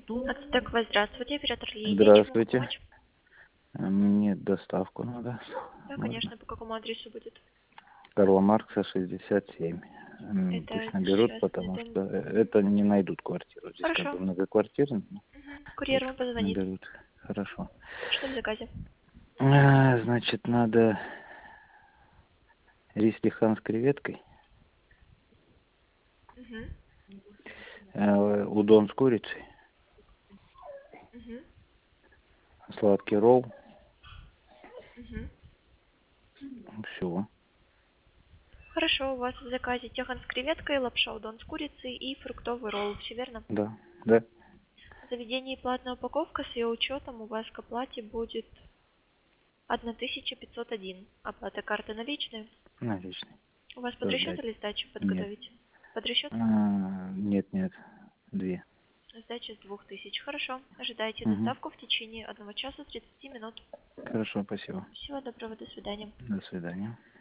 Так, здравствуйте, оператор Лидия. Чем могу Здравствуйте. помочь? Мне доставку надо. Да, Можно? конечно, по какому адресу будет? Карла Маркса, 67. Это Пусть наберут, частный потому дом. что это не найдут квартиру. Здесь как Хорошо. бы многоквартирный. Курьер Пусть вам позвонит. наберут. Хорошо. Что в заказе? Значит, надо рис лихан с креветкой, Угу. удон с курицей, Угу. сладкий ролл. Угу. Все. Хорошо, у вас в заказе техан с креветкой, лапша удон с курицей и фруктовый ролл. Все верно? Да. Да. В заведении платная упаковка с ее учетом у вас к оплате будет 1501. Оплата карты наличные. Наличный. У вас под расчет Сдать. или сдачу Нет. подготовить? Под расчет? Нет, нет. 2. Сдача с 2000. Хорошо. Ожидайте Угу. доставку в течение 1 часа 30 минут. Хорошо, спасибо. Всего доброго, до свидания. До свидания.